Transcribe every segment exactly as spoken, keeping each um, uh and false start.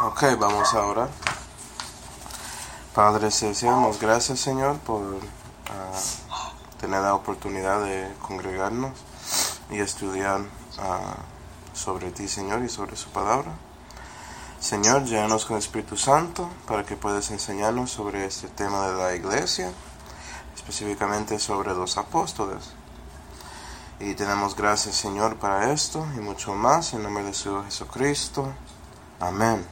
Ok, vamos a orar. Padre Celestial, damos gracias, Señor, por uh, tener la oportunidad de congregarnos y estudiar uh, sobre ti, Señor, y sobre su palabra. Señor, llénanos con el Espíritu Santo para que puedas enseñarnos sobre este tema de la iglesia, específicamente sobre los apóstoles. Y tenemos gracias, Señor, para esto y mucho más, en nombre de su Hijo Jesucristo. Amén.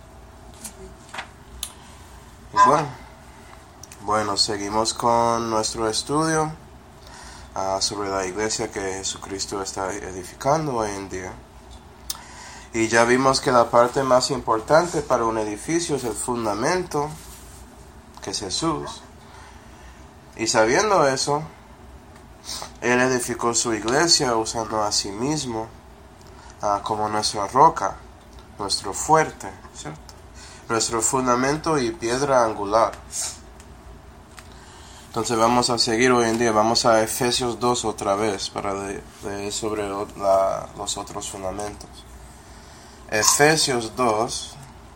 Y bueno, bueno, seguimos con nuestro estudio uh, sobre la iglesia que Jesucristo está edificando hoy en día. Y ya vimos que la parte más importante para un edificio es el fundamento, que es Jesús. Y sabiendo eso, Él edificó su iglesia usando a sí mismo uh, como nuestra roca, nuestro fuerte, ¿cierto? Nuestro fundamento y piedra angular. Entonces vamos a seguir hoy en día, vamos a Efesios dos otra vez para leer sobre la, los otros fundamentos. Efesios dos.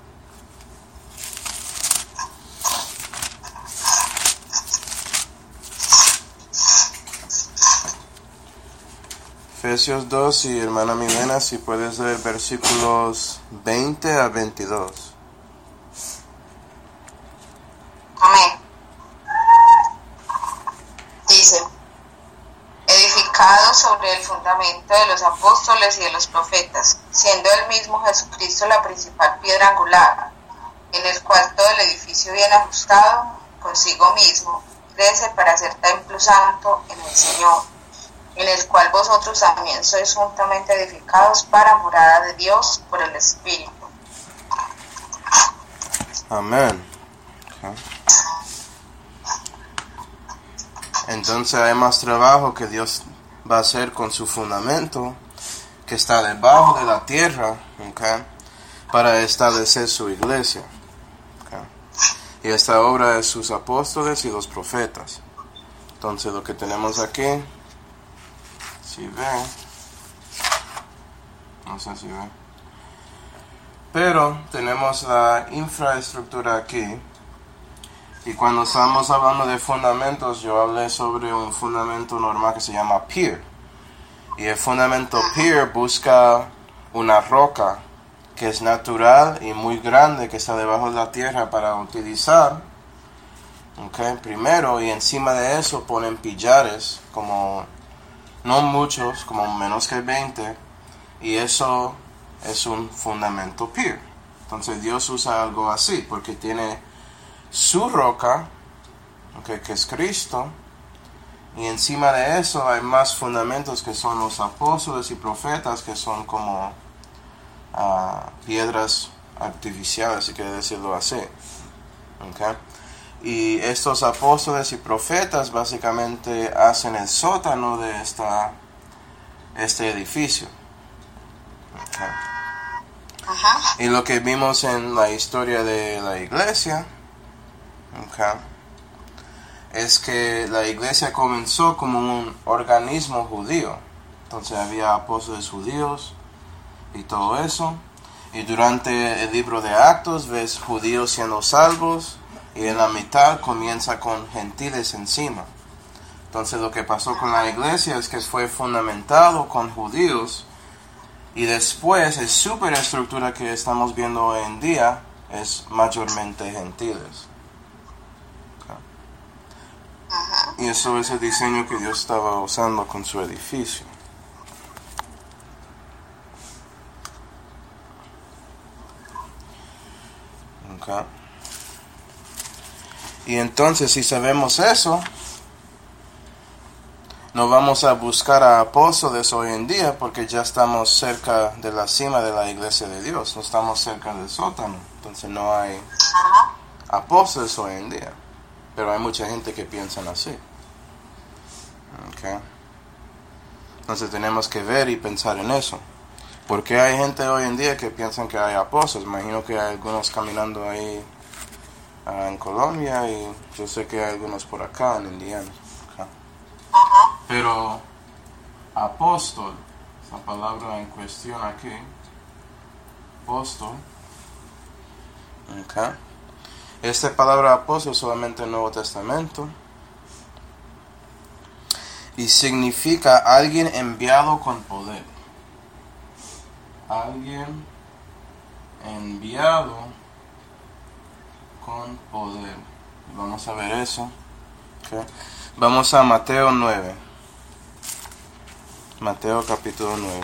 Efesios dos, y hermana Milena, si puedes leer versículos veinte a veintidós. Amén. Dice: edificado sobre el fundamento de los apóstoles y de los profetas, siendo el mismo Jesucristo la principal piedra angular, en el cual todo el edificio bien ajustado consigo mismo crece para ser templo santo en el Señor, en el cual vosotros también sois juntamente edificados para morada de Dios por el Espíritu. Amén. Okay. Entonces hay más trabajo que Dios va a hacer con su fundamento, que está debajo de la tierra, okay, para establecer su iglesia. Okay. Y esta obra es sus apóstoles y los profetas. Entonces lo que tenemos aquí, si ven, no sé si ven, pero tenemos la infraestructura aquí. Y cuando estamos hablando de fundamentos, yo hablé sobre un fundamento normal que se llama pier. Y el fundamento pier busca una roca que es natural y muy grande, que está debajo de la tierra para utilizar. Okay, primero, y encima de eso ponen pillares, como no muchos, como menos que veinte. Y eso es un fundamento pier. Entonces Dios usa algo así, porque tiene su roca, okay, que es Cristo, y encima de eso hay más fundamentos que son los apóstoles y profetas, que son como uh, piedras artificiales, si quiere decirlo así. Okay. Y estos apóstoles y profetas básicamente hacen el sótano de esta, este edificio. Okay. Ajá. Y lo que vimos en la historia de la iglesia, okay, es que la iglesia comenzó como un organismo judío. Entonces había apóstoles judíos y todo eso. Y durante el libro de Actos ves judíos siendo salvos, y en la mitad comienza con gentiles encima. Entonces lo que pasó con la iglesia es que fue fundamentado con judíos, y después la superestructura que estamos viendo hoy en día es mayormente gentiles. Y eso es el diseño que Dios estaba usando con su edificio. Okay. Y entonces, si sabemos eso, no vamos a buscar a apóstoles hoy en día, porque ya estamos cerca de la cima de la iglesia de Dios, no estamos cerca del sótano. Entonces no hay apóstoles hoy en día. Pero hay mucha gente que piensa así. Okay. Entonces tenemos que ver y pensar en eso. Porque hay gente hoy en día que piensan que hay apóstoles. Imagino que hay algunos caminando ahí uh, en Colombia, y yo sé que hay algunos por acá en Indiana. Okay. Pero apóstol, esa palabra en cuestión aquí, apóstol, Okay. Esta palabra apóstol solamente en el Nuevo Testamento. Y significa alguien enviado con poder. Alguien enviado con poder. Vamos a ver eso. Okay. Vamos a Mateo nueve. Mateo capítulo nueve.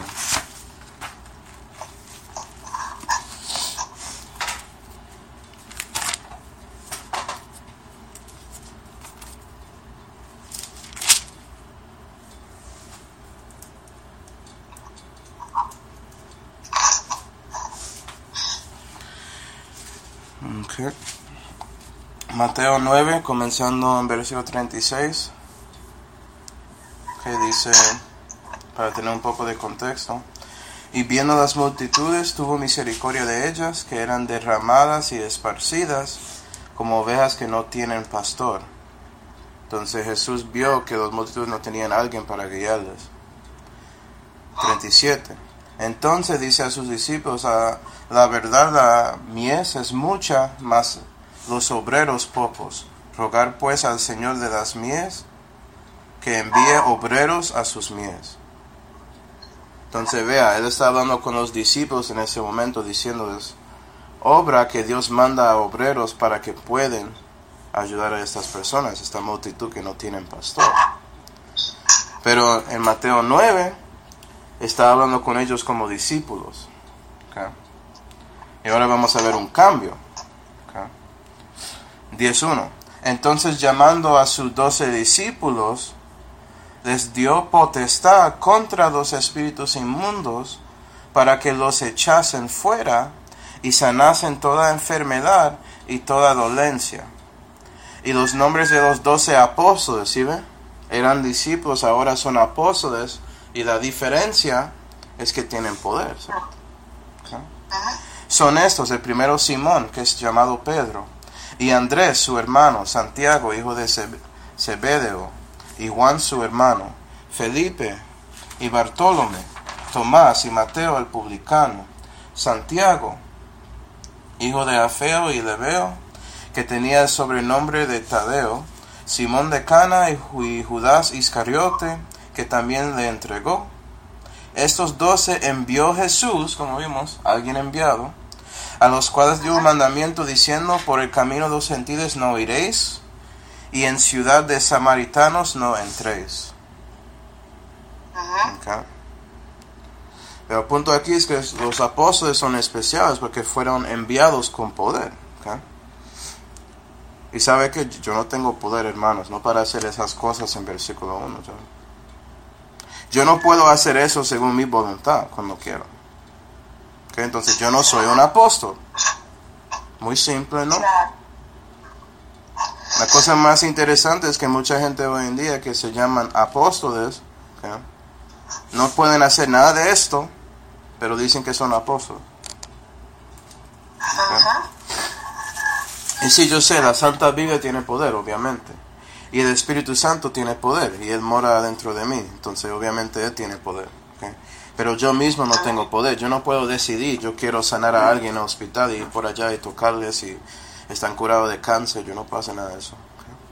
Okay. Mateo nueve, comenzando en versículo treinta y seis, que dice, para tener un poco de contexto, y viendo las multitudes, tuvo misericordia de ellas, que eran derramadas y esparcidas, como ovejas que no tienen pastor. Entonces Jesús vio que las multitudes no tenían alguien para guiarles. treinta y siete. Entonces dice a sus discípulos, a la verdad la mies es mucha, mas los obreros pocos. Rogar pues al Señor de las mies que envíe obreros a sus mies. Entonces vea, él está hablando con los discípulos en ese momento, diciéndoles, obra que Dios manda a obreros para que puedan ayudar a estas personas, esta multitud que no tienen pastor. Pero en Mateo nueve está hablando con ellos como discípulos. Okay. Y ahora vamos a ver un cambio. Okay. diez uno. Entonces llamando a sus doce discípulos, les dio potestad contra los espíritus inmundos para que los echasen fuera y sanasen toda enfermedad y toda dolencia. Y los nombres de los doce apóstoles, ¿sí ven? Eran discípulos, ahora son apóstoles. Y la diferencia es que tienen poder. ¿Sí? Okay. Son estos, el primero Simón, que es llamado Pedro, y Andrés, su hermano, Santiago, hijo de Zebedeo, y Juan, su hermano, Felipe, y Bartolomé, Tomás, y Mateo, el publicano, Santiago, hijo de Alfeo y Lebeo, que tenía el sobrenombre de Tadeo, Simón de Cana y Judas Iscariote, que también le entregó. Estos doce envió Jesús, como vimos, alguien enviado, a los cuales dio un mandamiento diciendo, por el camino de los gentiles no iréis, y en ciudad de samaritanos no entréis. Okay. Pero el punto aquí es que los apóstoles son especiales porque fueron enviados con poder. Okay. Y sabe que yo no tengo poder, hermanos, no para hacer esas cosas en versículo uno. ¿Sabes? Yo no puedo hacer eso según mi voluntad cuando quiero. Okay, entonces yo no soy un apóstol. Muy simple, ¿no? La cosa más interesante es que mucha gente hoy en día que se llaman apóstoles, okay, no pueden hacer nada de esto, pero dicen que son apóstoles. Okay. Y sí, yo sé, la Santa Biblia tiene poder, obviamente. Y el Espíritu Santo tiene poder y Él mora dentro de mí. Entonces obviamente Él tiene poder. ¿Okay? Pero yo mismo no tengo poder. Yo no puedo decidir. Yo quiero sanar a alguien en el hospital y ir por allá y tocarles y están curados de cáncer. Yo no puedo hacer nada de eso.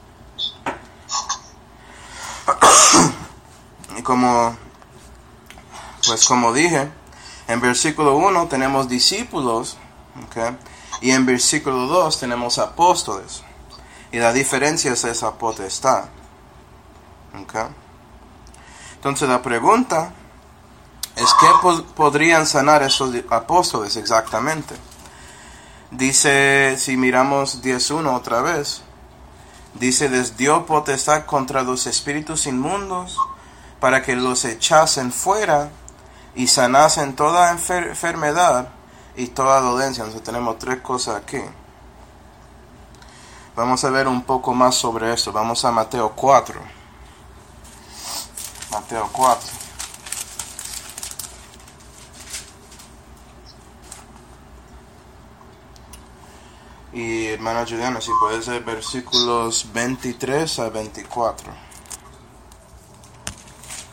¿Okay? Y como, pues como dije, en versículo uno tenemos discípulos. ¿Okay? Y en versículo dos tenemos apóstoles. Y la diferencia es esa potestad. Okay. Entonces la pregunta es ¿qué po- podrían sanar esos apóstoles exactamente? Dice, si miramos diez uno otra vez, dice, les dio potestad contra los espíritus inmundos para que los echasen fuera y sanasen toda enfer- enfermedad y toda dolencia. Entonces tenemos tres cosas aquí. Vamos a ver un poco más sobre esto. Vamos a Mateo cuatro. Mateo cuatro. Y hermana Juliana, si puedes ver versículos veintitrés a veinticuatro.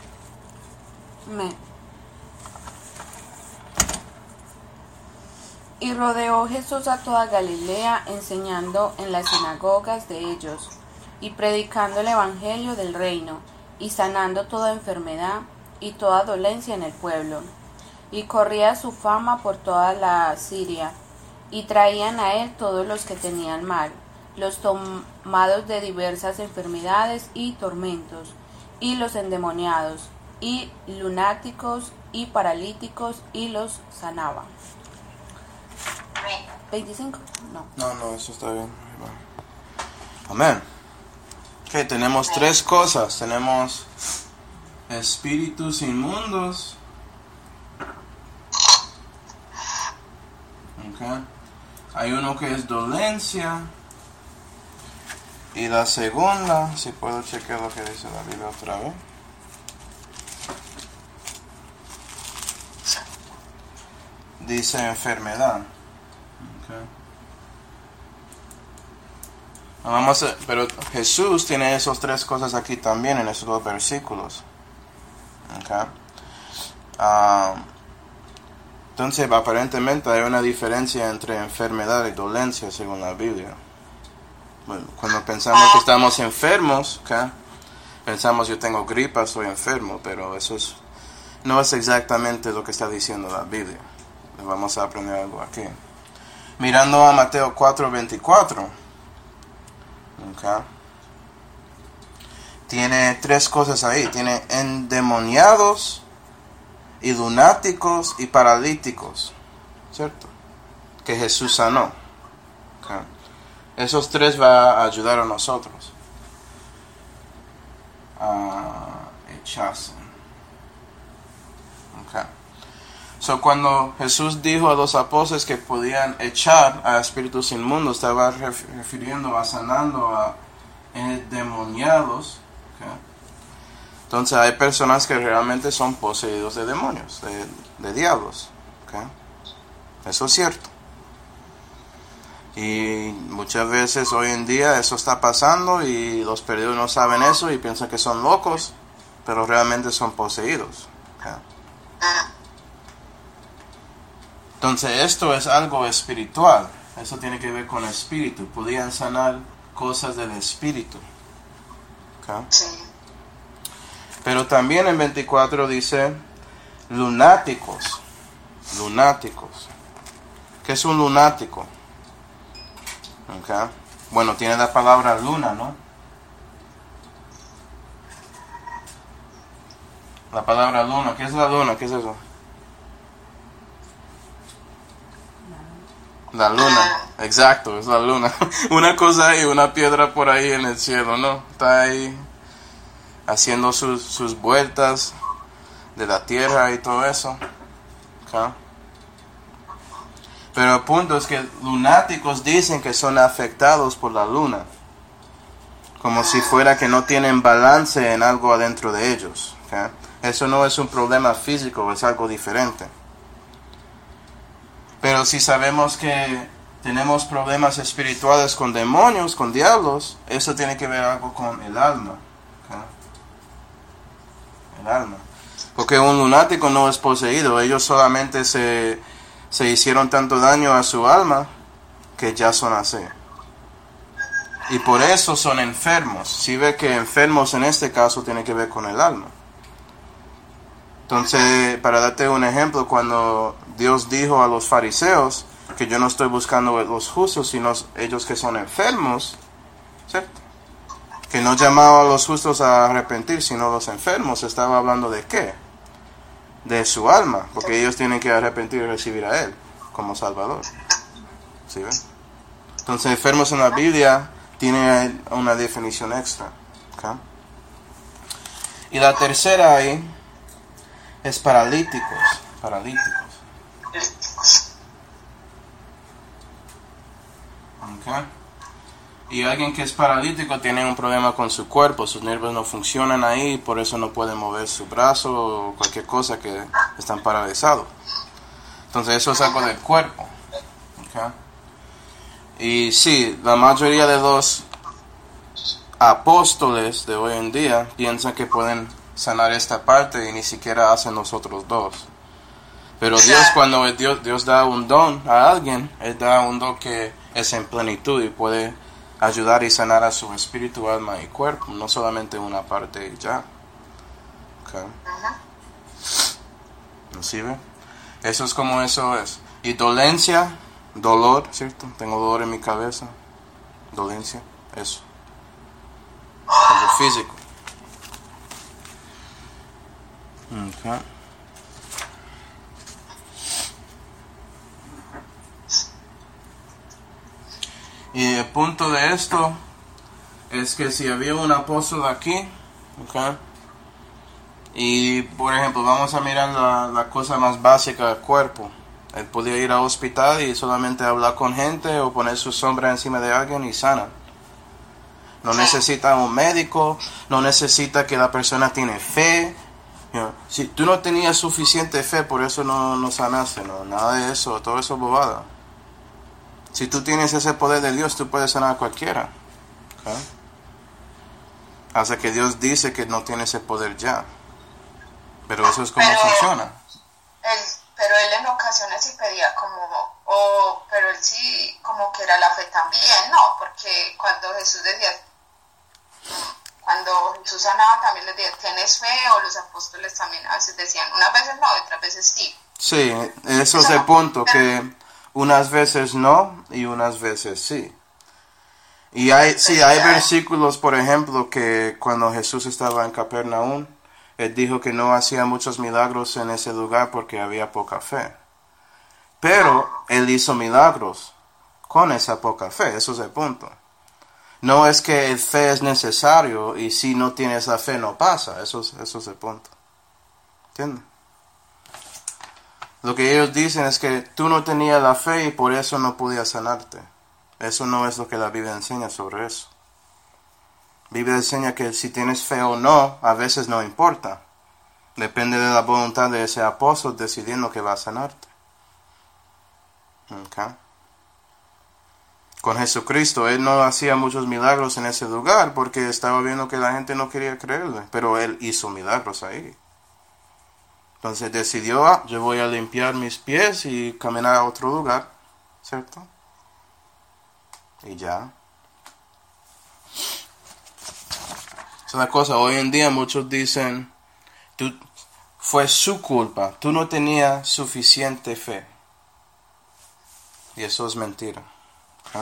Me. Y rodeó Jesús a toda Galilea, enseñando en las sinagogas de ellos, y predicando el evangelio del reino, y sanando toda enfermedad y toda dolencia en el pueblo. Y corría su fama por toda la Siria, y traían a él todos los que tenían mal, los tomados de diversas enfermedades y tormentos, y los endemoniados, y lunáticos, y paralíticos, y los sanaba. ¿veinticinco? No. No, no, eso está bien. Amén. Ok, tenemos tres cosas. Tenemos espíritus inmundos. Okay. Hay uno que es dolencia. Y la segunda, si puedo chequear lo que dice la Biblia otra vez. Dice enfermedad. Okay. Vamos a, pero Jesús tiene esas tres cosas aquí también en esos dos versículos. Okay. Uh, entonces aparentemente hay una diferencia entre enfermedad y dolencia según la Biblia. Bueno, cuando pensamos que estamos enfermos, okay, pensamos yo tengo gripa, soy enfermo, pero eso es, no es exactamente lo que está diciendo la Biblia. Vamos a aprender algo aquí. Mirando a Mateo cuatro veinticuatro, okay, tiene tres cosas ahí. Tiene endemoniados y lunáticos y paralíticos, ¿cierto? Que Jesús sanó. Okay. Esos tres va a ayudar a nosotros a echarse. Okay. So, cuando Jesús dijo a los apóstoles que podían echar a espíritus inmundos, estaba ref- refiriendo a sanando a endemoniados. Okay. Entonces hay personas que realmente son poseídos de demonios, de, de diablos. Okay. Eso es cierto. Y muchas veces hoy en día eso está pasando y los perdidos no saben eso y piensan que son locos, pero realmente son poseídos. Okay. Entonces esto es algo espiritual. Eso tiene que ver con el espíritu. Podían sanar cosas del espíritu. Okay. Sí. Pero también en veinticuatro dice lunáticos. Lunáticos. ¿Qué es un lunático? Okay. Bueno, tiene la palabra luna, ¿no? La palabra luna. ¿Qué es la luna? ¿Qué es eso? La luna, exacto, es la luna. Una cosa y una piedra por ahí en el cielo, ¿no? Está ahí haciendo sus, sus vueltas de la tierra y todo eso. Okay. Pero el punto es que lunáticos dicen que son afectados por la luna. Como si fuera que no tienen balance en algo adentro de ellos. Okay. Eso no es un problema físico, es algo diferente. Pero si sabemos que tenemos problemas espirituales con demonios, con diablos, eso tiene que ver algo con el alma. ¿Okay? El alma. Porque un lunático no es poseído, ellos solamente se, se hicieron tanto daño a su alma que ya son así. Y por eso son enfermos. Si ve que enfermos en este caso tiene que ver con el alma. Entonces, para darte un ejemplo, cuando Dios dijo a los fariseos que yo no estoy buscando a los justos, sino ellos que son enfermos, ¿cierto? Que no llamaba a los justos a arrepentir, sino los enfermos, estaba hablando de qué? De su alma, porque ellos tienen que arrepentir y recibir a Él como Salvador. ¿Sí ven? Entonces, enfermos en la Biblia tiene una definición extra. ¿Okay? Y la tercera ahí es paralíticos, paralíticos. Okay. Y alguien que es paralítico tiene un problema con su cuerpo, sus nervios no funcionan ahí, por eso no puede mover su brazo o cualquier cosa que están paralizados. Entonces eso es algo del cuerpo. Okay. Y sí, la mayoría de los apóstoles de hoy en día piensan que pueden sanar esta parte y ni siquiera hacen los otros dos. Pero Dios, cuando Dios, Dios da un don a alguien, Él da un don que es en plenitud y puede ayudar y sanar a su espíritu, alma y cuerpo, no solamente una parte y ya. Okay. ¿No sirve? Eso es como eso es. Y dolencia, dolor, ¿cierto? Tengo dolor en mi cabeza. Dolencia, eso. Algo físico. Okay. Y el punto de esto es que si había un apóstol aquí, okay, y por ejemplo vamos a mirar la, la cosa más básica del cuerpo, él podía ir al hospital y solamente hablar con gente o poner su sombra encima de alguien y sana. No necesita un médico, no necesita que la persona tiene fe. You know, si tú no tenías suficiente fe, por eso no, no sanaste, no, nada de eso, todo eso es bobada. Si tú tienes ese poder de Dios, tú puedes sanar a cualquiera. ¿Okay? Hasta que Dios dice que no tiene ese poder ya. Pero eso es como pero, funciona. Él, pero él en ocasiones sí pedía como, oh, pero él sí como que era la fe también, ¿no? Porque cuando Jesús decía, cuando Jesús sanaba también les decía, ¿tienes fe? O los apóstoles también a veces decían, unas veces no, otras veces sí. Sí, eso es el punto, que unas veces no y unas veces sí. Y hay, sí, hay versículos, por ejemplo, que cuando Jesús estaba en Capernaum, Él dijo que no hacía muchos milagros en ese lugar porque había poca fe. Pero Él hizo milagros con esa poca fe, eso es el punto. No es que el fe es necesario y si no tienes la fe no pasa, eso es, eso es el punto. ¿Entiendes? Lo que ellos dicen es que tú no tenías la fe y por eso no podías sanarte. Eso no es lo que la Biblia enseña sobre eso. La Biblia enseña que si tienes fe o no, a veces no importa. Depende de la voluntad de ese apóstol decidiendo que va a sanarte. Okay. Con Jesucristo, Él no hacía muchos milagros en ese lugar porque estaba viendo que la gente no quería creerle. Pero Él hizo milagros ahí. Entonces decidió, ah, yo voy a limpiar mis pies y caminar a otro lugar, ¿cierto? Y ya. Es una cosa, hoy en día muchos dicen, tú, fue su culpa, tú no tenías suficiente fe. Y eso es mentira. ¿Ah?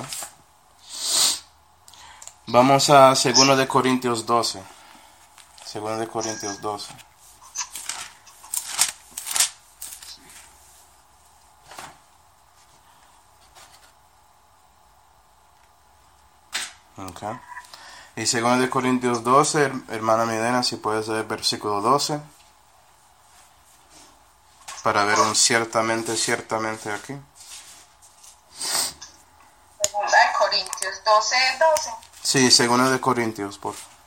Vamos a dos de Corintios doce. dos de Corintios doce. Okay. Y segundo de Corintios doce, hermana Milena, si puedes leer versículo doce, para ver un ciertamente, ciertamente aquí. Segunda de Corintios doce, doce. Sí, segundo de Corintios, por favor.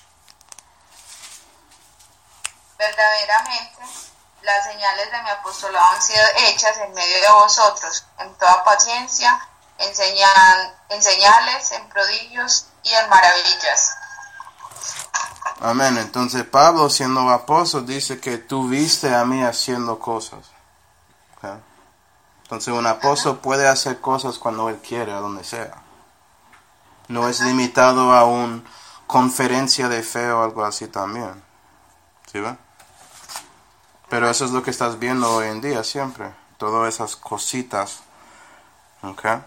Verdaderamente, las señales de mi apostolado han sido hechas en medio de vosotros, en toda paciencia, enseñan, en señales, en prodigios y en maravillas. Amén. Entonces Pablo, siendo apóstol, dice que tú viste a mí haciendo cosas. ¿Okay? Entonces un apóstol uh-huh. puede hacer cosas cuando él quiere, a donde sea. No uh-huh. es limitado a una conferencia de fe o algo así también. ¿Sí ve? Pero eso es lo que estás viendo hoy en día siempre. Todas esas cositas. ¿Okay?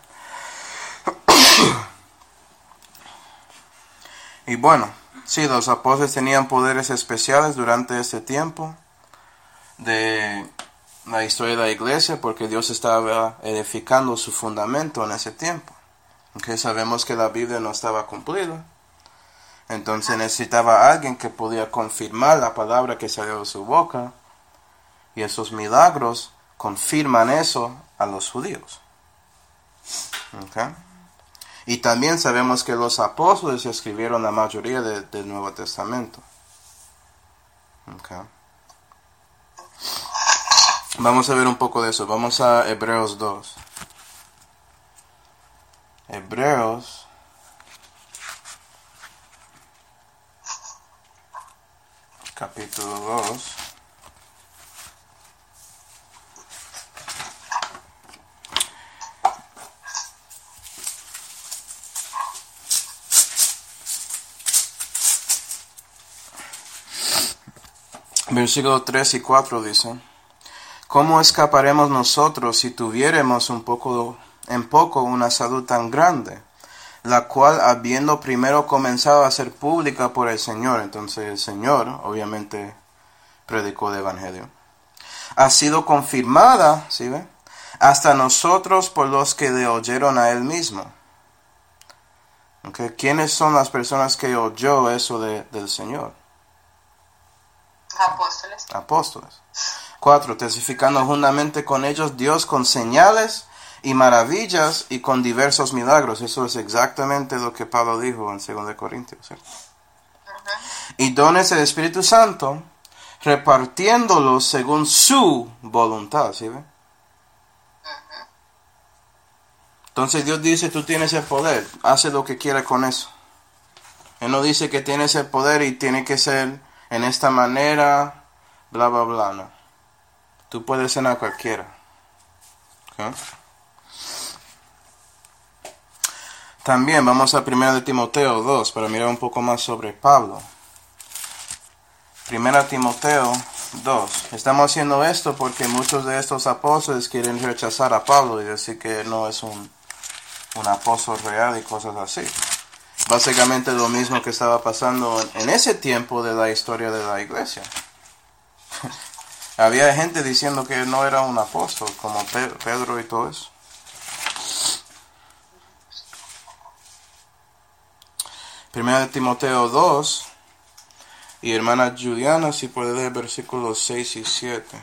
Y bueno, sí, los apóstoles tenían poderes especiales durante este tiempo de la historia de la iglesia porque Dios estaba edificando su fundamento en ese tiempo. Okay, sabemos que la Biblia no estaba cumplida. Entonces necesitaba alguien que podía confirmar la palabra que salió de su boca. Y esos milagros confirman eso a los judíos. Okay. Y también sabemos que los apóstoles escribieron la mayoría de, del Nuevo Testamento. Okay. Vamos a ver un poco de eso. Vamos a Hebreos dos. Hebreos capítulo dos. Versículos tres y cuatro dice: ¿Cómo escaparemos nosotros si tuviéramos un poco, en poco una salud tan grande, la cual habiendo primero comenzado a ser pública por el Señor? Entonces el Señor obviamente predicó el Evangelio. Ha sido confirmada, ¿sí ve? Hasta nosotros por los que le oyeron a Él mismo. Okay. ¿Quiénes son las personas que oyó eso de, del Señor? Apóstoles. Apóstoles. Cuatro, testificando juntamente con ellos Dios con señales y maravillas y con diversos milagros. Eso es exactamente lo que Pablo dijo en segunda de Corintios, ¿cierto? Uh-huh. Y dones del Espíritu Santo, repartiéndolos según su voluntad, ¿sí ve? Uh-huh. Entonces Dios dice, tú tienes el poder, hace lo que quiera con eso. Él no dice que tienes el poder y tiene que ser en esta manera, bla, bla, bla, no. Tú puedes ser a cualquiera. ¿Okay? También vamos a primera de Timoteo dos para mirar un poco más sobre Pablo. primera de Timoteo dos. Estamos haciendo esto porque muchos de estos apóstoles quieren rechazar a Pablo y decir que no es un, un apóstol real y cosas así. Básicamente lo mismo que estaba pasando en, en ese tiempo de la historia de la iglesia. Había gente diciendo que no era un apóstol, como Pedro y todo eso. Primera de Timoteo dos, y hermana Juliana, si puede leer versículos seis y siete.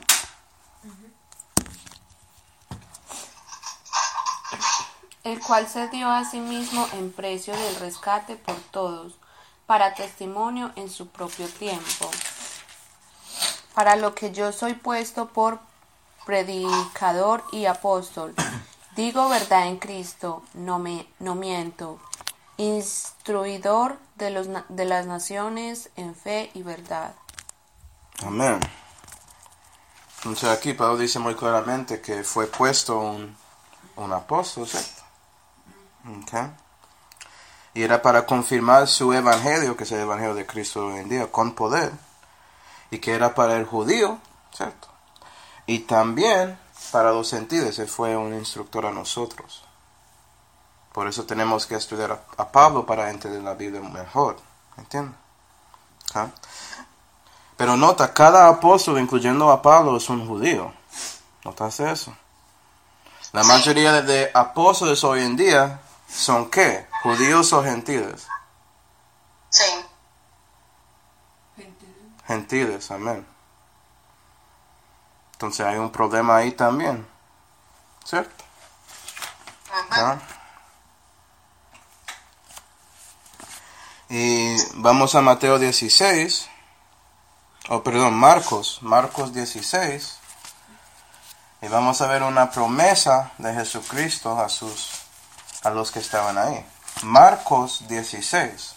El cual se dio a sí mismo en precio del rescate por todos, para testimonio en su propio tiempo. Para lo que yo soy puesto por predicador y apóstol, digo verdad en Cristo, no me no miento, instruidor de los de las naciones en fe y verdad. Amén. Entonces aquí Pablo dice muy claramente que fue puesto un, un apóstol, ¿cierto? Okay. Y era para confirmar su evangelio, que es el evangelio de Cristo hoy en día, con poder. Y que era para el judío, ¿cierto? Y también para los gentiles. Él fue un instructor a nosotros. Por eso tenemos que estudiar a, a Pablo para entender la Biblia mejor. ¿Entiendes? ¿Okay? Pero nota, cada apóstol, incluyendo a Pablo, es un judío. ¿Notaste eso? La mayoría de, de apóstoles hoy en día son ¿qué? ¿Judíos o gentiles? Sí. Gentiles, amén. Entonces hay un problema ahí también, ¿cierto? Uh-huh. Y vamos a Mateo dieciséis, o oh, perdón, Marcos, Marcos dieciséis, y vamos a ver una promesa de Jesucristo a sus, a los que estaban ahí. Marcos dieciséis.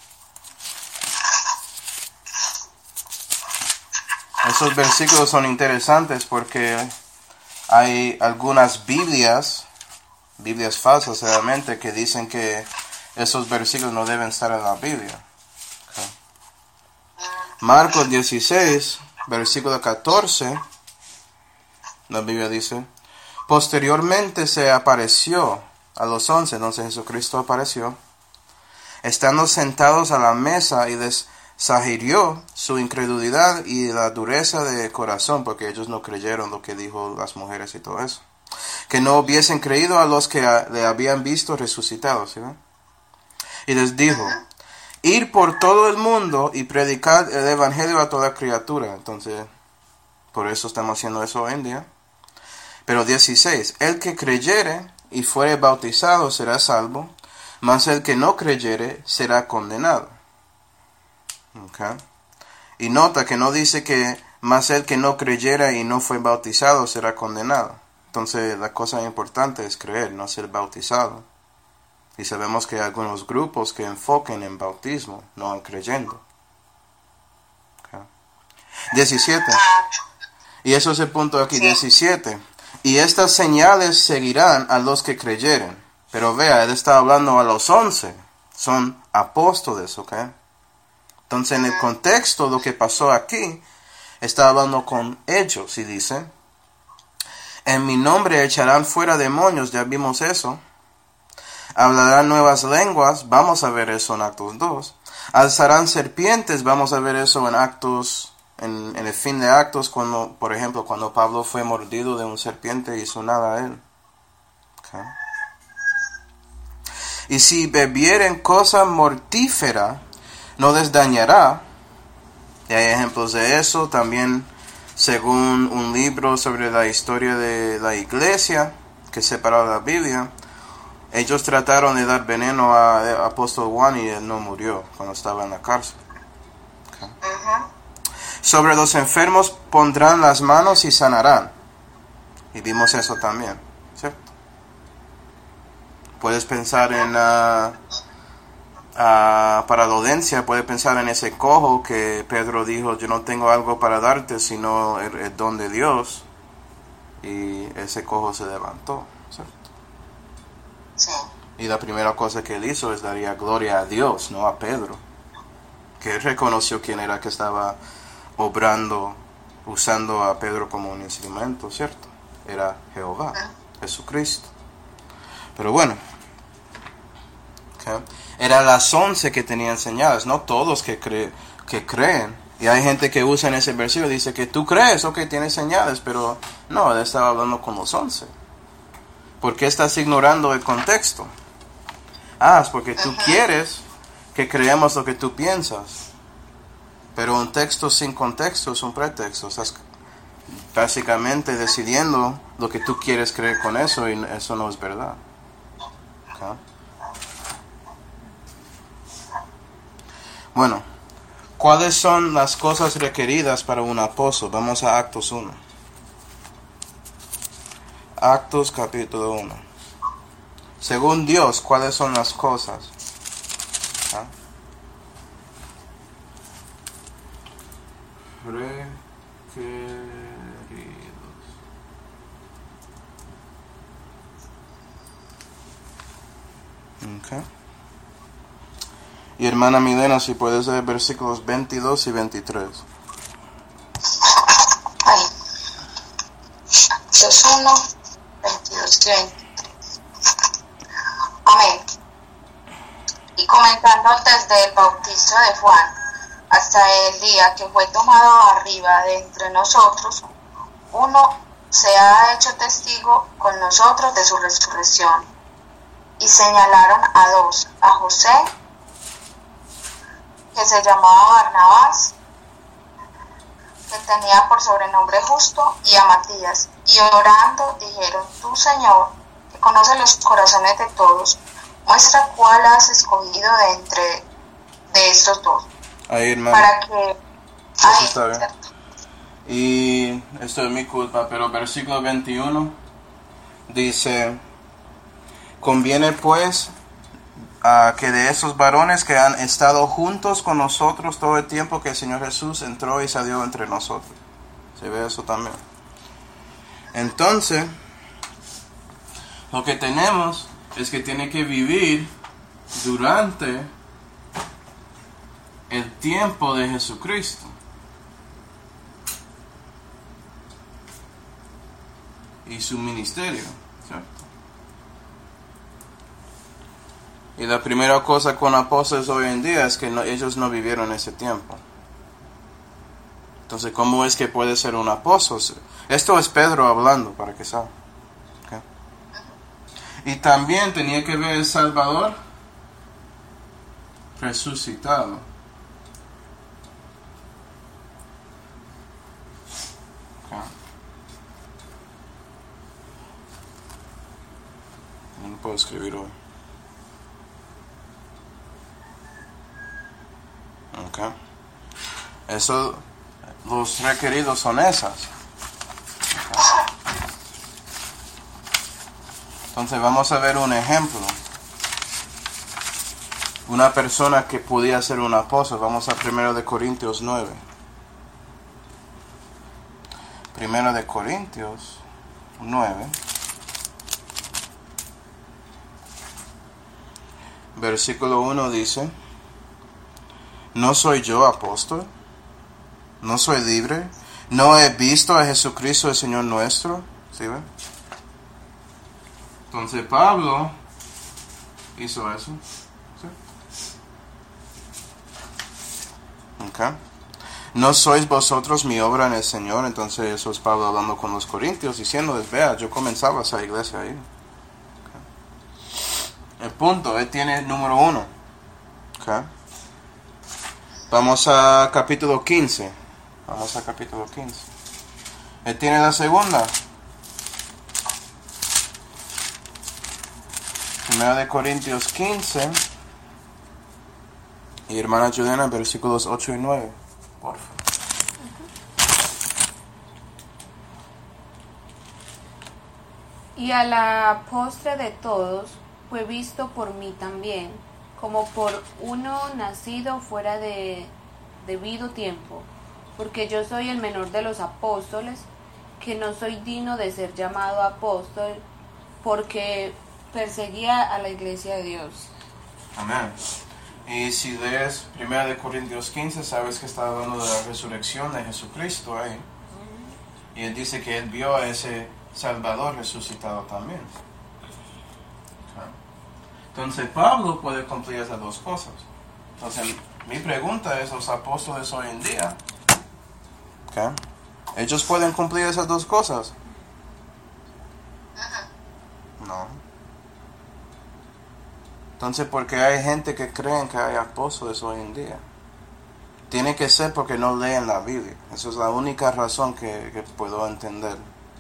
Esos versículos son interesantes porque hay algunas Biblias, Biblias falsas realmente, que dicen que esos versículos no deben estar en la Biblia. Okay. Marcos dieciséis, versículo catorce, la Biblia dice: posteriormente se apareció a los once, entonces Jesucristo apareció, estando sentados a la mesa, y les sugirió su incredulidad y la dureza de corazón, porque ellos no creyeron lo que dijo las mujeres y todo eso, que no hubiesen creído a los que a, le habían visto resucitado, ¿sí ven? Y les dijo: ir por todo el mundo y predicar el evangelio a toda criatura. Entonces, por eso estamos haciendo eso hoy en día. Pero dieciséis, el que creyere y fuere bautizado será salvo, mas el que no creyere será condenado. Okay. Y nota que no dice que más el que no creyera y no fue bautizado será condenado. Entonces la cosa importante es creer, no ser bautizado. Y sabemos que hay algunos grupos que enfoquen en bautismo, no en creyendo. Okay. diecisiete. Y eso es el punto aquí, diecisiete. Y estas señales seguirán a los que creyeren. Pero vea, él está hablando a los once. Son apóstoles, ¿ok? Entonces, en el contexto, lo que pasó aquí está hablando con ellos y dice, en mi nombre echarán fuera demonios, ya vimos eso. Hablarán nuevas lenguas, vamos a ver eso en Actos dos. Alzarán serpientes, vamos a ver eso en Actos, en, en el fin de Actos, cuando, por ejemplo, cuando Pablo fue mordido de un serpiente y hizo nada a él. Okay. Y si bebieren cosa mortífera, no les dañará. Y hay ejemplos de eso también, según un libro sobre la historia de la iglesia, que separó la Biblia. Ellos trataron de dar veneno a apóstol Juan y él no murió cuando estaba en la cárcel. Okay. Uh-huh. Sobre los enfermos pondrán las manos y sanarán. Y vimos eso también, ¿cierto? Puedes pensar en, uh, uh, para dolencia, puedes pensar en ese cojo que Pedro dijo, yo no tengo algo para darte, sino el, el don de Dios. Y ese cojo se levantó, ¿cierto? Sí. Y la primera cosa que él hizo es daría gloria a Dios, no a Pedro. Que él reconoció quién era que estaba obrando, usando a Pedro como un instrumento, ¿cierto? Era Jehová, Jesucristo. Pero bueno, okay. Eran las once que tenían señales, no todos que, cre- que creen. Y hay gente que usa en ese versículo, dice que tú crees, ok, tienes señales, pero no, él estaba hablando con los once. ¿Por qué estás ignorando el contexto? Ah, es porque tú quieres que creamos lo que tú piensas. Pero un texto sin contexto es un pretexto. Estás básicamente decidiendo lo que tú quieres creer con eso y eso no es verdad. Okay. Bueno, ¿cuáles son las cosas requeridas para un apóstol? Vamos a Actos uno. Actos capítulo uno. Según Dios, ¿cuáles son las cosas? ¿Ah? Requeridos. Okay. Y hermana Milena, si puedes leer versículos veintidós y veintitrés. Ahí. Actos uno, veintidós y veintitrés. Amén. Y comentando desde el bautizo de Juan hasta el día que fue tomado arriba de entre nosotros, uno se ha hecho testigo con nosotros de su resurrección. Y señalaron a dos, a José, que se llamaba Barnabás, que tenía por sobrenombre Justo, y a Matías. Y orando dijeron, tú, Señor, que conoces los corazones de todos, muestra cuál has escogido de entre de estos dos. Ahí, hermano. Para que... Ahí, está bien. ¿Cierto? Y esto es mi culpa, pero versículo veintiuno dice, conviene pues a que de esos varones que han estado juntos con nosotros todo el tiempo que el Señor Jesús entró y salió entre nosotros. Se ve eso también. Entonces, lo que tenemos es que tiene que vivir durante el tiempo de Jesucristo. Y su ministerio, ¿cierto? Y la primera cosa con apóstoles hoy en día es que no, ellos no vivieron ese tiempo. Entonces, ¿cómo es que puede ser un apóstol? Esto es Pedro hablando, para que sepa. Okay. Y también tenía que ver el Salvador resucitado. Okay. No puedo escribir hoy. Okay. Eso, los requeridos son esas. Okay. Entonces vamos a ver un ejemplo. Una persona que podía ser un apóstol. Vamos a primero de Corintios nueve. Primero de Corintios nueve. Versículo uno dice, ¿no soy yo apóstol? ¿No soy libre? ¿No he visto a Jesucristo el Señor nuestro? ¿Sí ven? Entonces Pablo hizo eso. ¿Sí? Okay. ¿No sois vosotros mi obra en el Señor? Entonces eso es Pablo hablando con los corintios, diciéndoles, vea, yo comenzaba esa iglesia ahí. Okay. El punto, él tiene el número uno. Okay. Vamos a capítulo quince. Vamos a capítulo quince. Él tiene la segunda. Primera de Corintios quince. Y hermana Juliana, versículos ocho y nueve. Por favor. Y a la postre de todos fue visto por mí también, como por uno nacido fuera de debido tiempo, porque yo soy el menor de los apóstoles, que no soy digno de ser llamado apóstol, porque perseguía a la iglesia de Dios. Amén. Y si lees primera de Corintios quince, sabes que está hablando de la resurrección de Jesucristo ahí. Uh-huh. Y él dice que él vio a ese Salvador resucitado también. Okay. Entonces Pablo puede cumplir esas dos cosas. Entonces mi pregunta es, los apóstoles hoy en día, okay, ¿ellos pueden cumplir esas dos cosas? No. Entonces, ¿por qué hay gente que creen que hay apóstoles hoy en día? Tiene que ser porque no leen la Biblia. Esa es la única razón que, que puedo entender.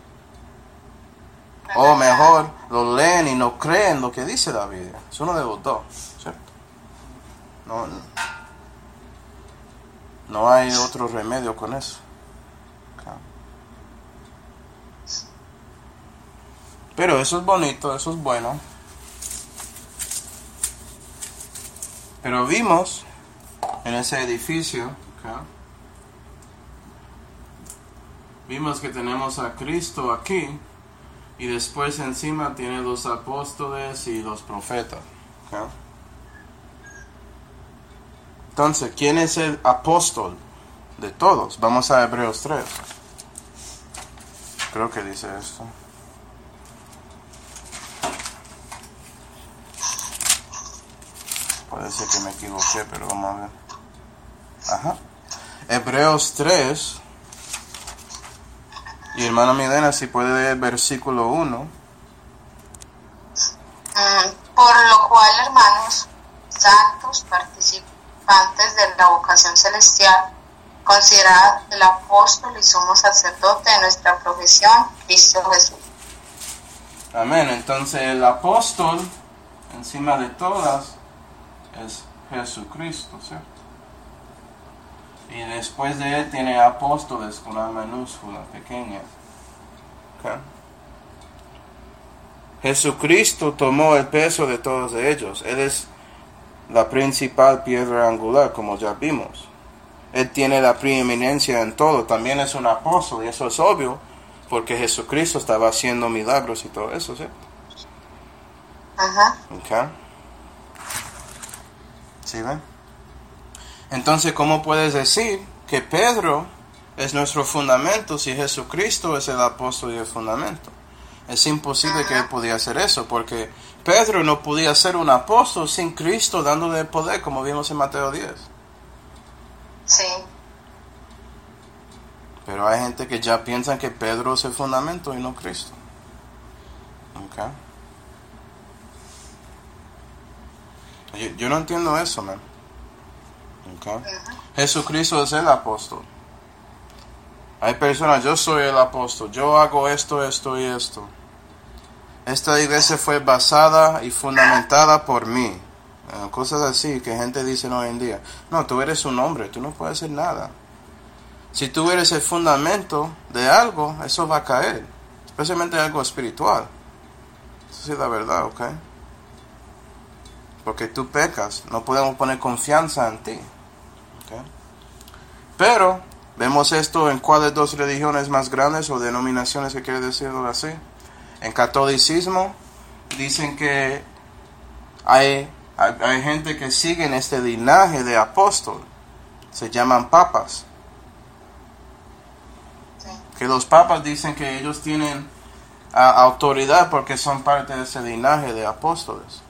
O mejor, lo leen y no creen lo que dice la Biblia. Es uno de los dos, ¿cierto? No, no, no hay otro remedio con eso. Okay. Pero eso es bonito, eso es bueno. Pero vimos en ese edificio, okay, vimos que tenemos a Cristo aquí, y después encima tiene los apóstoles y los profetas. Okay. Entonces, ¿quién es el apóstol de todos? Vamos a Hebreos tres. Creo que dice esto. Puede ser que me equivoqué, pero vamos a ver. Ajá. Hebreos tres. Y hermana Milena, si puede leer el versículo uno. Mm, por lo cual, hermanos santos, participantes de la vocación celestial, considerad el apóstol y sumo sacerdote de nuestra profesión, Cristo Jesús. Amén. Entonces el apóstol, encima de todas, es Jesucristo, ¿cierto? Y después de él tiene apóstoles con la minúscula, pequeña. Okay. Jesucristo tomó el peso de todos ellos. Él es la principal piedra angular, como ya vimos. Él tiene la preeminencia en todo. También es un apóstol, y eso es obvio, porque Jesucristo estaba haciendo milagros y todo eso, ¿cierto? Ajá. Okay. ¿Sí ven? Entonces, ¿cómo puedes decir que Pedro es nuestro fundamento si Jesucristo es el apóstol y el fundamento? Es imposible que él pudiera hacer eso, porque Pedro no podía ser un apóstol sin Cristo dándole el poder, como vimos en Mateo diez. Sí. Pero hay gente que ya piensa que Pedro es el fundamento y no Cristo. Okay. Yo, yo no entiendo eso, man. Okay. Uh-huh. Jesucristo es el apóstol. Hay personas, yo soy el apóstol, yo hago esto, esto y esto. Esta iglesia fue basada y fundamentada por mí. Uh, cosas así que gente dice hoy en día. No, tú eres un hombre, tú no puedes hacer nada. Si tú eres el fundamento de algo, eso va a caer. Especialmente algo espiritual. Eso es la verdad, ¿ok? Porque tú pecas, no podemos poner confianza en ti. ¿Okay? Pero vemos esto en cuáles dos religiones más grandes o denominaciones, que quiere decirlo así. En catolicismo dicen que hay, hay, hay gente que sigue en este linaje de apóstol. Se llaman papas. Que los papas dicen que ellos tienen uh, autoridad porque son parte de ese linaje de apóstoles.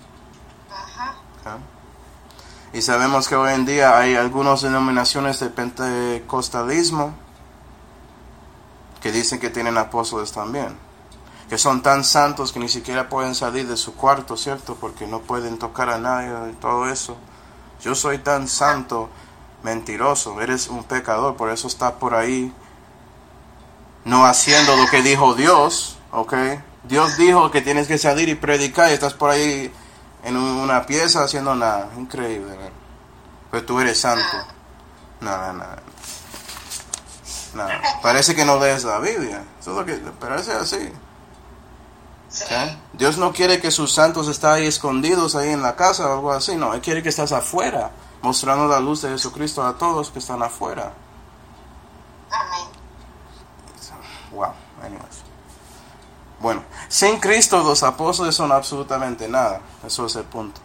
¿Okay? Y sabemos que hoy en día hay algunas denominaciones de pentecostalismo que dicen que tienen apóstoles también, que son tan santos que ni siquiera pueden salir de su cuarto, ¿cierto? Porque no pueden tocar a nadie y todo eso. Yo soy tan santo, mentiroso, eres un pecador, por eso estás por ahí no haciendo lo que dijo Dios, ¿ok? Dios dijo que tienes que salir y predicar y estás por ahí en una pieza haciendo nada. Increíble, ¿verdad? Pero tú eres santo. Nada, nada. Nada. Parece que no lees la Biblia. Eso es lo que parece así. ¿Okay? Dios no quiere que sus santos estén ahí escondidos ahí en la casa o algo así. No, Él quiere que estás afuera, mostrando la luz de Jesucristo a todos que están afuera. Amén. Wow, anyways. Bueno, sin Cristo los apóstoles son absolutamente nada. Eso es el punto.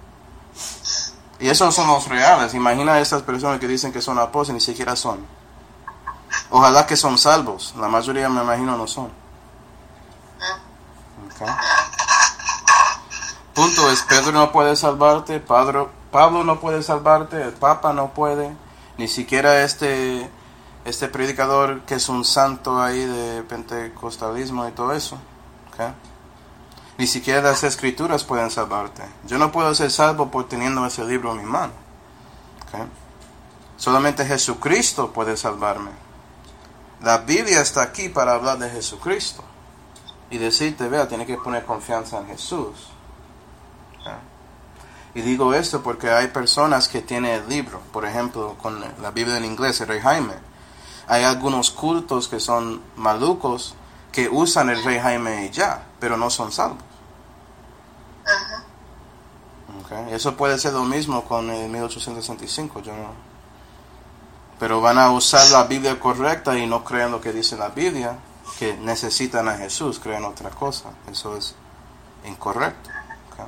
Y esos son los reales. Imagina a estas personas que dicen que son apóstoles, ni siquiera son. Ojalá que son salvos. La mayoría, me imagino, no son. Okay. Punto es, Pedro no puede salvarte, Pablo, Pablo no puede salvarte, el Papa no puede, ni siquiera este, este predicador que es un santo ahí de pentecostalismo y todo eso. Okay. Ni siquiera las escrituras pueden salvarte. Yo no puedo ser salvo por teniendo ese libro en mi mano. Okay. Solamente Jesucristo puede salvarme. La Biblia está aquí para hablar de Jesucristo y decirte, vea, tienes que poner confianza en Jesús. Okay. Y digo esto porque hay personas que tienen el libro, por ejemplo, con la Biblia en inglés, el Rey Jaime. Hay algunos cultos que son malucos que usan el Rey Jaime y ya, pero no son salvos. Uh-huh. Okay. Eso puede ser lo mismo con el mil ochocientos sesenta y cinco, yo no. Pero van a usar la Biblia correcta y no creen lo que dice la Biblia, que necesitan a Jesús, creen otra cosa. Eso es incorrecto. Okay.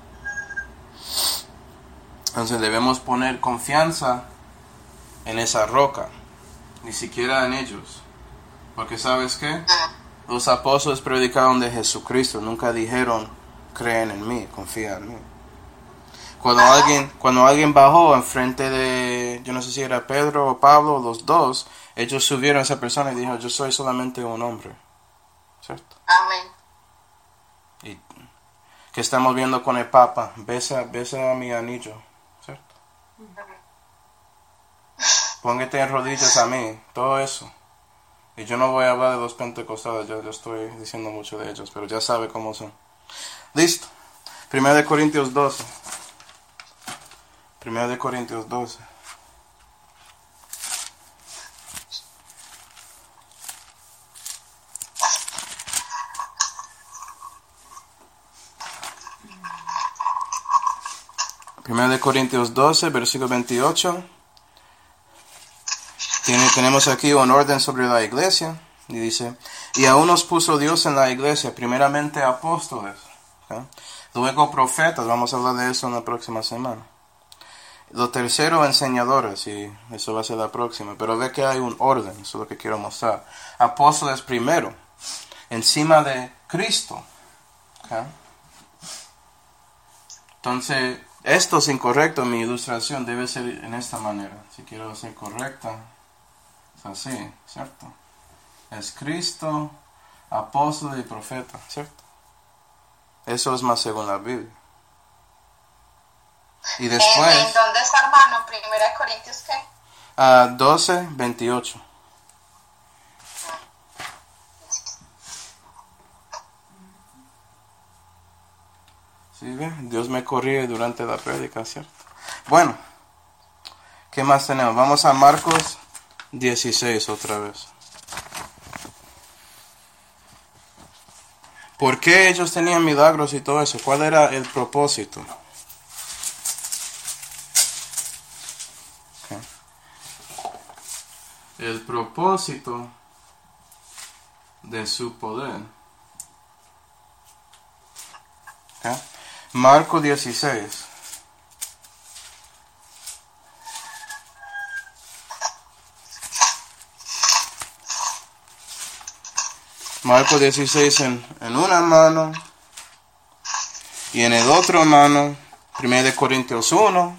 Entonces debemos poner confianza en esa roca, ni siquiera en ellos. Porque ¿sabes qué? Los apóstoles predicaron de Jesucristo, nunca dijeron, creen en mí, confía en mí. Cuando alguien, cuando alguien bajó enfrente de, yo no sé si era Pedro o Pablo, los dos, ellos subieron a esa persona y dijeron, yo soy solamente un hombre. ¿Cierto? Amén. Y que estamos viendo con el Papa, besa, besa a mi anillo. ¿Cierto? Póngate en rodillas a mí, todo eso. Y yo no voy a hablar de los pentecostales, yo, yo estoy diciendo mucho de ellos, pero ya sabe cómo son. Listo. Primera de Corintios doce. Primera de Corintios doce. Primera de Corintios doce, versículo veintiocho. Tiene, tenemos aquí un orden sobre la iglesia. Y dice, y aún nos puso Dios en la iglesia, primeramente apóstoles, ¿okay? Luego profetas, vamos a hablar de eso en la próxima semana. Lo tercero, enseñadores, y eso va a ser la próxima. Pero ve que hay un orden, eso es lo que quiero mostrar. Apóstoles primero, encima de Cristo. ¿Okay? Entonces, esto es incorrecto, mi ilustración debe ser en esta manera. Si quiero ser correcta, es así, ¿cierto? Es Cristo, apóstol y profeta, ¿cierto? Eso es más según la Biblia. Y después... ¿En, en dónde está, hermano? Primera de Corintios, ¿qué? Uh, doce, veintiocho. ¿Sí ve? Dios me corrige durante la prédica, ¿cierto? Bueno, ¿qué más tenemos? Vamos a Marcos dieciséis otra vez. ¿Por qué ellos tenían milagros y todo eso? ¿Cuál era el propósito? Okay. El propósito de su poder. Okay. Marcos dieciséis. Marcos dieciséis en, en una mano. Y en el otro mano, primera de Corintios uno.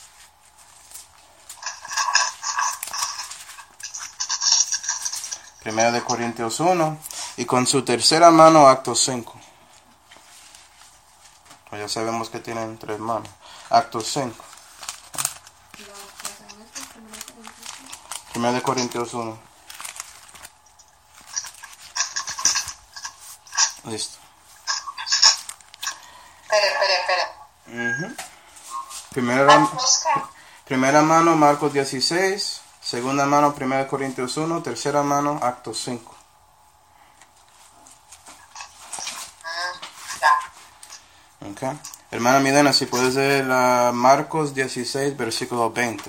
Primera de Corintios uno. Y con su tercera mano, Actos cinco. Pues ya sabemos que tienen tres manos. Actos cinco. Primera de Corintios uno. Listo. Espere, espere, espere. Uh-huh. Primera, primera mano, Marcos dieciséis. Segunda mano, primera de Corintios uno. Tercera mano, Actos cinco. Okay. Hermana Milena, si puedes leer uh, Marcos dieciséis, versículo veinte.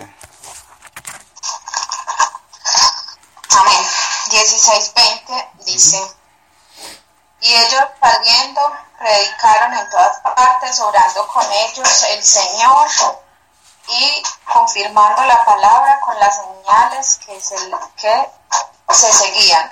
Amén. dieciséis, veinte dice: uh-huh. Y ellos saliendo, predicaron en todas partes, orando con ellos el Señor y confirmando la palabra con las señales que se, que se seguían.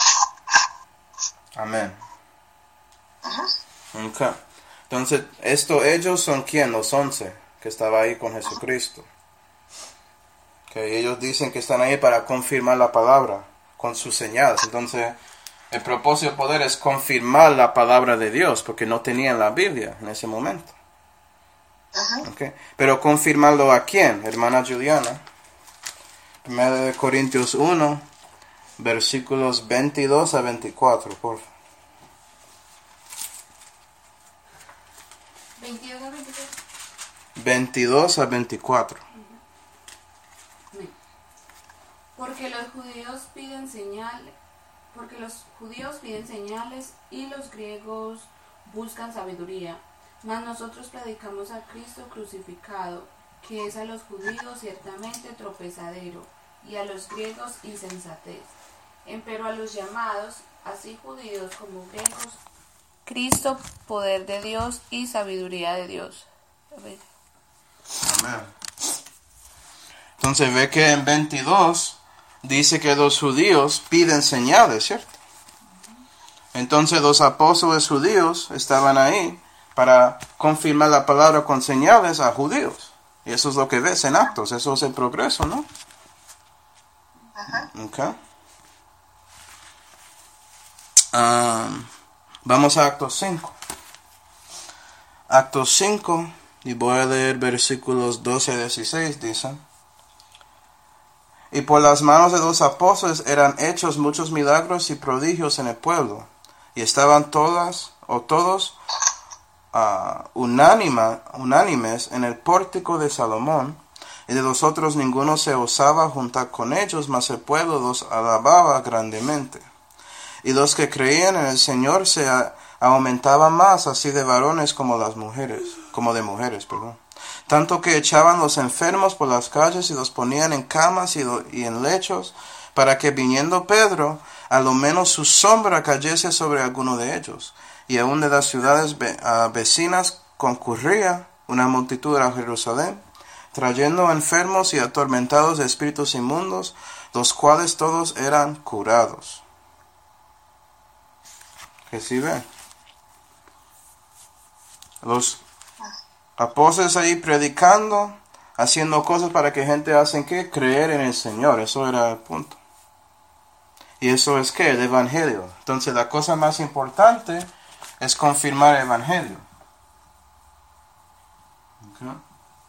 Amén. Uh-huh. Okay. Entonces, esto ellos son quién, los once que estaban ahí con Jesucristo. Que ellos dicen que están ahí para confirmar la palabra con sus señales. Entonces, el propósito del poder es confirmar la palabra de Dios, porque no tenían la Biblia en ese momento. Uh-huh. Okay. Pero confirmarlo a quién, hermana Juliana. primera de Corintios uno, versículos veintidós a veinticuatro, por favor. veintidós a veinticuatro. veintidós a veinticuatro. Uh-huh. Porque los judíos piden señales, porque los judíos piden señales y los griegos buscan sabiduría. Mas nosotros predicamos a Cristo crucificado, que es a los judíos ciertamente tropezadero y a los griegos insensatez. Empero a los llamados, así judíos como griegos, Cristo, poder de Dios y sabiduría de Dios. Amén. Entonces ve que en veintidós dice que los judíos piden señales, ¿cierto? Entonces los apóstoles judíos estaban ahí para confirmar la palabra con señales a judíos. Y eso es lo que ves en Actos, eso es el progreso, ¿no? Uh-huh. Okay. Um, vamos a Actos cinco. Actos cinco, y voy a leer versículos doce a dieciséis, dicen: Y por las manos de los apóstoles eran hechos muchos milagros y prodigios en el pueblo, y estaban todas o todos uh, unánima, unánimes en el pórtico de Salomón, y de los otros ninguno se osaba juntar con ellos, mas el pueblo los alababa grandemente. Y los que creían en el Señor se a, aumentaban más, así de varones como las mujeres, como de mujeres, perdón. Tanto que echaban los enfermos por las calles y los ponían en camas y, lo, y en lechos, para que viniendo Pedro, a lo menos su sombra cayese sobre alguno de ellos. Y aun de las ciudades ve, uh, vecinas concurría una multitud a Jerusalén, trayendo enfermos y atormentados de espíritus inmundos, los cuales todos eran curados. Que sí ve. Los apóstoles ahí predicando, haciendo cosas para que gente hacen que creer en el Señor. Eso era el punto. Y eso es que el evangelio. Entonces la cosa más importante es confirmar el evangelio. Okay.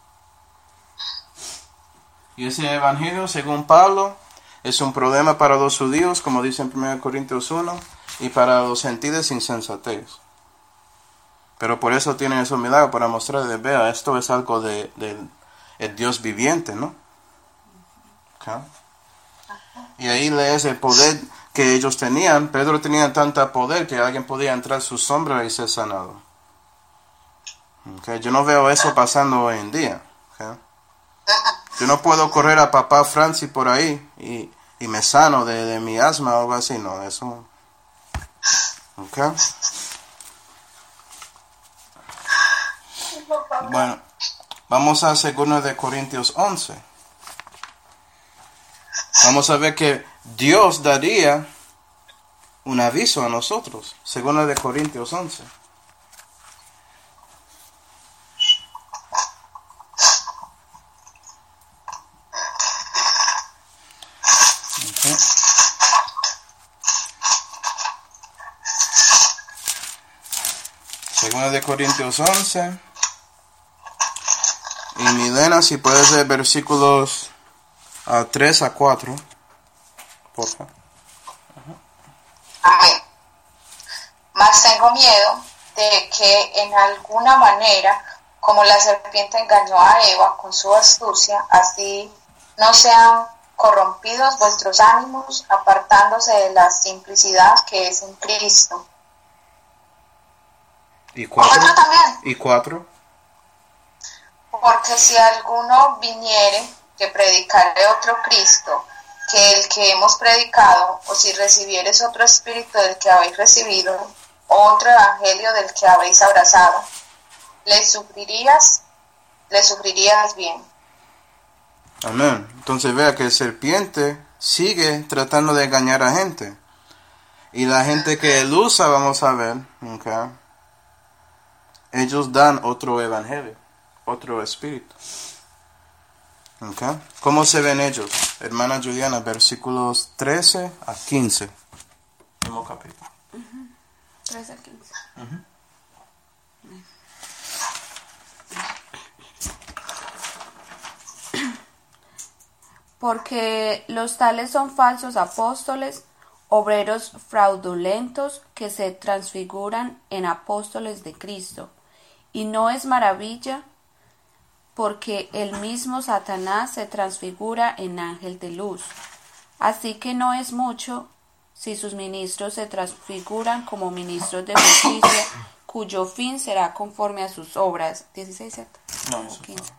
Y ese evangelio, según Pablo, es un problema para los judíos, como dice en primera Corintios uno, y para los gentiles insensatez. Pero por eso tienen esos milagros, para mostrarles, vea, esto es algo de, de el Dios viviente, ¿no? Okay. Y ahí lees el poder que ellos tenían. Pedro tenía tanto poder que alguien podía entrar a su sombra y ser sanado. Okay. Yo no veo eso pasando hoy en día. Okay. Yo no puedo correr a papá Francis por ahí y, y me sano de, de mi asma o algo así, no, eso. Ok. Bueno, vamos a segunda de Corintios once. Vamos a ver que Dios daría un aviso a nosotros, según el de Corintios once. Okay. Según el de Corintios once. Y Milena, si puedes leer versículos uh, tres a cuatro. Por favor. Amén. Mas tengo miedo de que en alguna manera, como la serpiente engañó a Eva con su astucia, así no sean corrompidos vuestros ánimos, apartándose de la simplicidad que es en Cristo. ¿Y cuatro? ¿Cuatro también? ¿Y cuatro? Porque si alguno viniere que predicare otro Cristo que el que hemos predicado, o si recibieres otro espíritu del que habéis recibido, otro evangelio del que habéis abrazado, le sufrirías, le sufrirías bien. Amén. Entonces vea que el serpiente sigue tratando de engañar a gente. Y la gente que él usa, vamos a ver, okay, ellos dan otro evangelio, otro espíritu. Okay. ¿Cómo se ven ellos? Hermana Juliana, versículos trece a quince. Mismo capítulo. Uh-huh. trece a quince. Uh-huh. Porque los tales son falsos apóstoles, obreros fraudulentos que se transfiguran en apóstoles de Cristo. Y no es maravilla, porque el mismo Satanás se transfigura en ángel de luz. Así que no es mucho si sus ministros se transfiguran como ministros de justicia, cuyo fin será conforme a sus obras. dieciséis, ¿cierto? No, eso quince.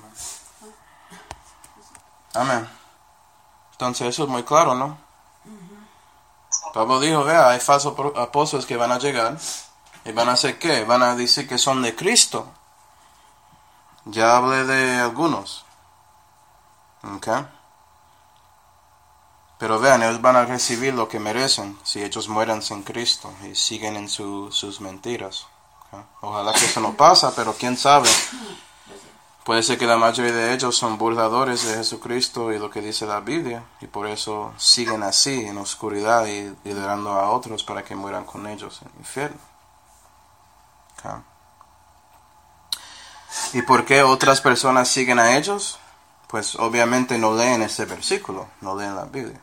Amén. Entonces eso es muy claro, ¿no? Uh-huh. Pablo dijo, vea, hay falsos apóstoles que van a llegar. ¿Y van a hacer qué? Van a decir que son de Cristo. Ya hablé de algunos. ¿Ok? Pero vean, ellos van a recibir lo que merecen si ellos mueren sin Cristo y siguen en su, sus mentiras. ¿Okay? Ojalá que eso no pasa, pero quién sabe. Puede ser que la mayoría de ellos son burladores de Jesucristo y lo que dice la Biblia, y por eso siguen así, en oscuridad, y liderando a otros para que mueran con ellos en el infierno. Okay. ¿Y por qué otras personas siguen a ellos? Pues obviamente no leen este versículo, no leen la Biblia.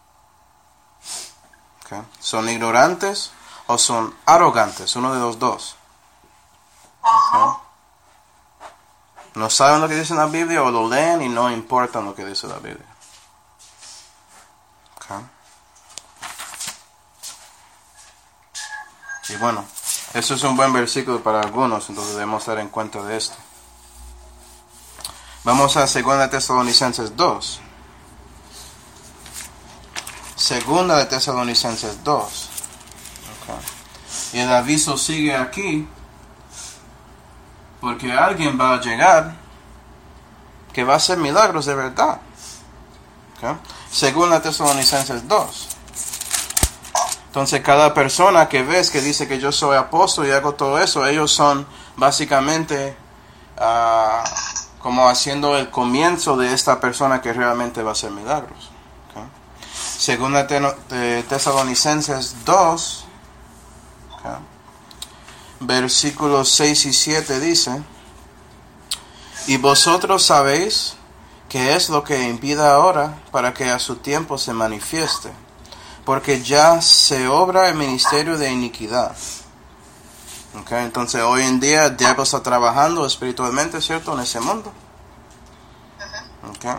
Okay. ¿Son ignorantes o son arrogantes? Uno de los dos. Okay. No saben lo que dice la Biblia o lo leen y no importa lo que dice la Biblia. Okay. Y bueno, eso es un buen versículo para algunos, entonces debemos estar en cuenta de esto. Vamos a Segunda de Tesalonicenses dos. Segunda de Tesalonicenses dos. Okay. Y el aviso sigue aquí, porque alguien va a llegar que va a hacer milagros de verdad. Okay. Segunda de Tesalonicenses dos. Entonces cada persona que ves que dice que yo soy apóstol y hago todo eso, ellos son básicamente uh, como haciendo el comienzo de esta persona que realmente va a hacer milagros. Okay. Segunda de Tesalonicenses dos, okay, versículos seis y siete dice: y vosotros sabéis qué es lo que impide ahora para que a su tiempo se manifieste, porque ya se obra el ministerio de iniquidad. Okay, entonces hoy en día el diablo está trabajando espiritualmente, ¿cierto?, en ese mundo. Okay.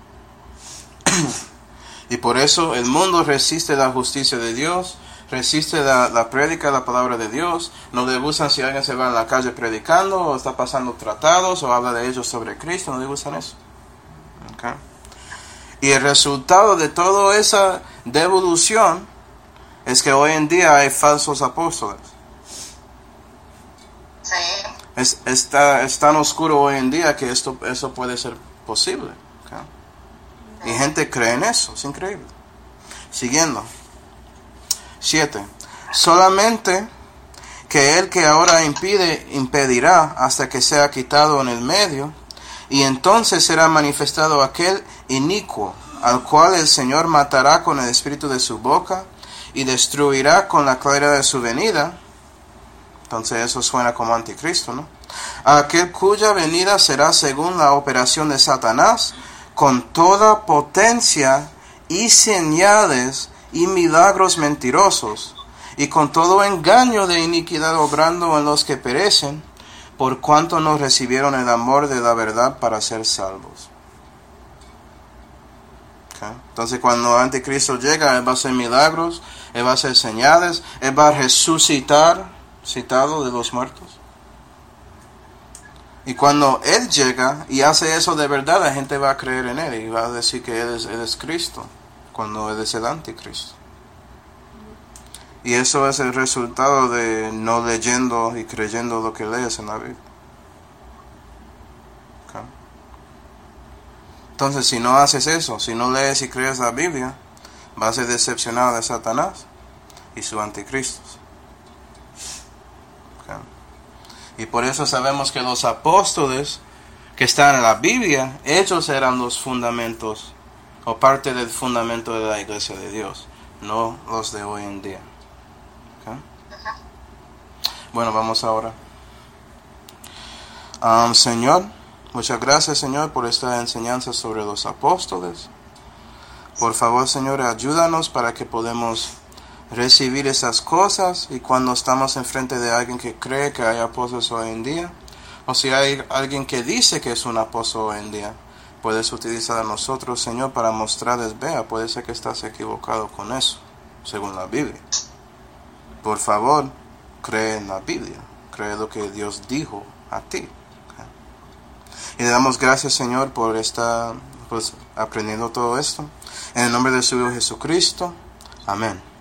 Y por eso el mundo resiste la justicia de Dios, resiste la, la prédica de la palabra de Dios. No le gustan si alguien se va en la calle predicando o está pasando tratados o habla de ellos sobre Cristo, no le gustan eso. Okay. Y el resultado de toda esa devolución es que hoy en día hay falsos apóstoles. Sí. Es, está, es tan oscuro hoy en día que esto, eso puede ser posible. Okay. Y gente cree en eso, es increíble. Siguiendo. siete. Solamente que el que ahora impide, impedirá hasta que sea quitado en el medio, y entonces será manifestado aquel inicuo, al cual el Señor matará con el espíritu de su boca, y destruirá con la claridad de su venida. Entonces eso suena como anticristo, ¿no? Aquel cuya venida será según la operación de Satanás, con toda potencia y señales y milagros mentirosos, y con todo engaño de iniquidad obrando en los que perecen, por cuanto no recibieron el amor de la verdad para ser salvos. Okay. Entonces cuando el anticristo llega, Él va a hacer milagros, Él va a hacer señales, Él va a resucitar, citado de los muertos. Y cuando Él llega y hace eso de verdad, la gente va a creer en Él y va a decir que Él es, Él es Cristo, cuando Él es el anticristo. Y eso es el resultado de no leyendo y creyendo lo que lees en la Biblia. Okay. Entonces, si no haces eso, si no lees y crees la Biblia, vas a ser decepcionado de Satanás y su anticristo. Okay. Y por eso sabemos que los apóstoles que están en la Biblia, ellos eran los fundamentos o parte del fundamento de la iglesia de Dios, no los de hoy en día. Okay. Bueno, vamos ahora. Um, Señor, muchas gracias, Señor, por esta enseñanza sobre los apóstoles. Por favor, Señor, ayúdanos para que podamos recibir esas cosas, y cuando estamos enfrente de alguien que cree que hay apóstoles hoy en día, o si hay alguien que dice que es un apóstol hoy en día, puedes utilizar a nosotros, Señor, para mostrarles, vea, puede ser que estás equivocado con eso, según la Biblia. Por favor, cree en la Biblia, cree lo que Dios dijo a ti. ¿Okay? Y le damos gracias, Señor, por estar pues, aprendiendo todo esto. En el nombre de su Hijo Jesucristo. Amén.